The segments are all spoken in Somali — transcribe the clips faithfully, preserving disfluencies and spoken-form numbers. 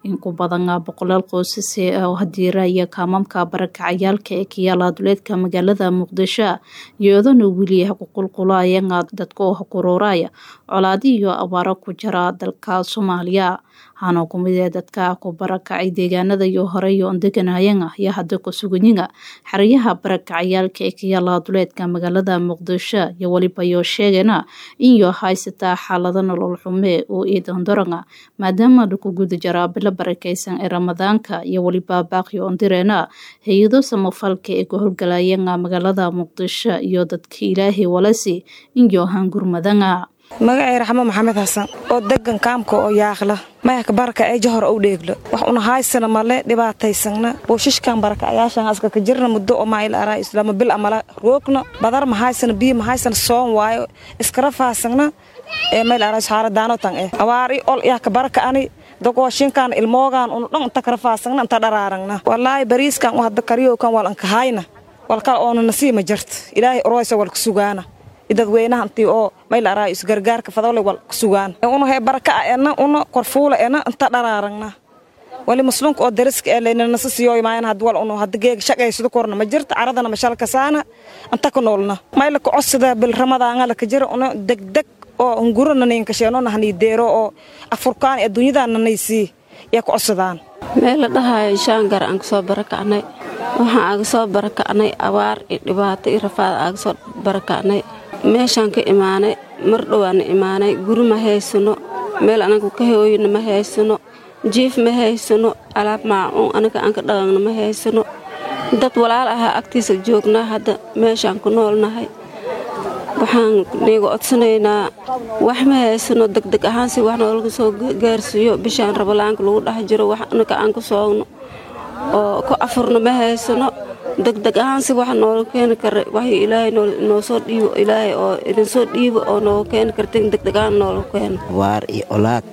in ku badan boqolaal qoysas oo hadiiraya kaamamka barakacayaalka ee kiyaala duleedka magaalada Muqdisho iyadoo wili ku qulqulayeen dadka kurooraya colaadi iyo abaaro ku jira dalka Soomaaliya hana kumid dadka ku barakacay deegaanada iyo hore iyo deganayeen ayaa hadda ku suganyiga xariyaha barakacayaalka ee kiyaala duleedka magaalada Muqdisho iyo waliba iyo sheegana in iyo haysata xaalada nolol xumo oo iidan daranga maadaama ku guda jira bil barakaysan ee Ramadaanka iyo waliba baaqi oo direena hay'ado samafalka ee ku howlgalayeen magaalada Muqdisho iyo dadka Ilaahay walasi in iyo hangurmadanga magacay Raxmo Maxamed Xasan oo degan kaamka oo yaaqla ma ka baraka ay jahor u dheeglo wax una haysana male dhibaataysana booshiskan baraka ayaashan aska ka jirna muddo oo ma ila ara islaam bil amala roogna badar ma haysana biyo ma haysana soon waayo iskara faasana ee meel ara saaradaano tan ee awaari ol yaa ka baraka ani dogo shinkan ilmoogan uu dhan inta kara faasana inta dharaaragna wallahi bariiskan wada kariyo kan wal an ka hayna walka oo nasiima jirta ilaahay oraysa wal ku sugaana idad weynaha intii oo meel ara is gargaarka fadawle wal ku sugaan unu hay baraka ayna unu korfuula ayna inta dharaaragna wali muslimka oo dariska ee leena nasasiyo imaan had wal unu had geeg shaqaysto korna ma jirta caradana ma shalka saana inta ku noolna meel ku cusada bil ramadaan la ka jiro unu degdeg oo ngurana ninka sheeno nahni deero oo afurkaan ee dunyada nanaysi ya ku cusudaan meel dhahay shaangar aan soo barakacnay waxa aan soo barakacnay abaar iyo dhibaato iyo rafaad aan soo barakacnay meeshan ka imaanay mar dhawaan imaanay guri ma haysano meel anagu ka hooyina ma haysano jiif ma haysano alaab maacuun anaga aan ka dhaqano ma haysano dad walaal ah agtiisa joogna hadda meeshan ku noolnahay waxaan nigo codsanaynaa wax ma haysano degdeg ahaan si wax noolaga soo gaarsiiyo bishaan rabalaanka lagu dhax jiro wax anaga aan ku soogno oo ku afurno ma haysano degdeg ahaan si wax noolaga keeni kara wax ilaahay noo soo dhiibo ilaahay oo idin soo dhiibo oo noo keeni kartin degdeg ahaan noolaga keeno waar iyo olaad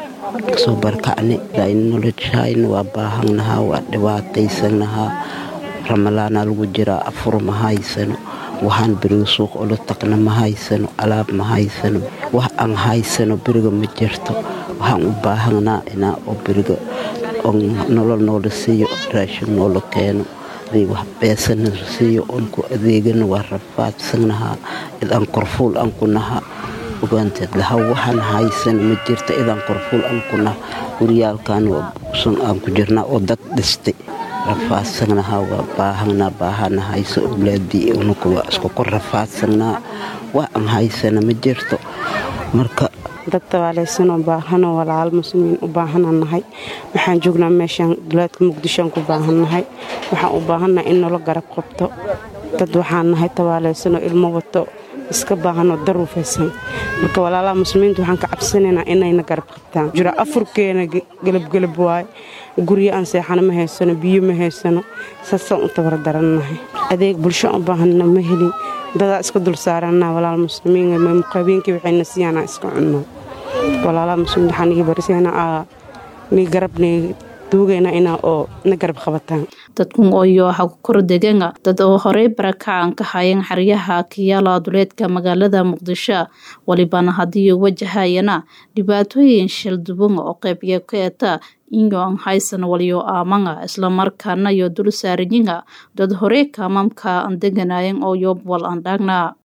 soo barkacni daayin noloshayn waa baahanaha waa dhibaataysanaha ramalaana lagu jira afur ma haysano waxaan bariga suuq oo la taqna ma haysano alaab ma haysano wax aan haysano bariga ma jirto waxaan u baahanaa inaa oo bariga oo nolol noola siiyo raashin noola keeno dii wax beesana siiyo oo ku adeegana waa rafaadsanaha idaan korfuul aan ku naha ogaanteed laha waxaan haysano ma jirto idaan korfuul aan ku naha guriyaalkan waa sun aan ku jirnaa oo dad dhistay rafaadsanaha waa baahana baahana hayso awlaadii unuku waa isku kor rafaadsana wax aan haysana ma jirto marka dadka waaleysan oo baahan oo walaal muslimiin u baahanahay waxaan joognaa meeshan duleedka Muqdisho ku baahanahay waxaan u baahanahay in nolol garab qabto dad waxaan nahay tawaaleysan oo ilmo wato iska baahan oo daruufaysan marka walaalaha muslimiintu waxaan ka cabsanaynaa inayna garab qabtaan jira afurkeena galab galab waay guriga aan seexana ma haysano biyo ma haysano saasaan u tabar daranahay adeeg bulsho u baahana ma helin dad iska dul saarana walaal muslimiin ma muqaabeenkii waxayna siiyana iska cunno walaalaha muslimiin waxaan iga barisayna aa ni garabni duugayna ina oo na garab qabataan dadku oo waxa ku kordheega dad oo hore barakacan ka hayeen xariyaha kiyaala duleedka magaalada Muqdisho walibana hadii wajahayana dhibaatooyin shil duban oo qayb ka ah in aan haysan waliyo aamanga isla markaana iyo dul saaringa dad hore kaamamka aan deganayeen oo yob wal aan dhaagna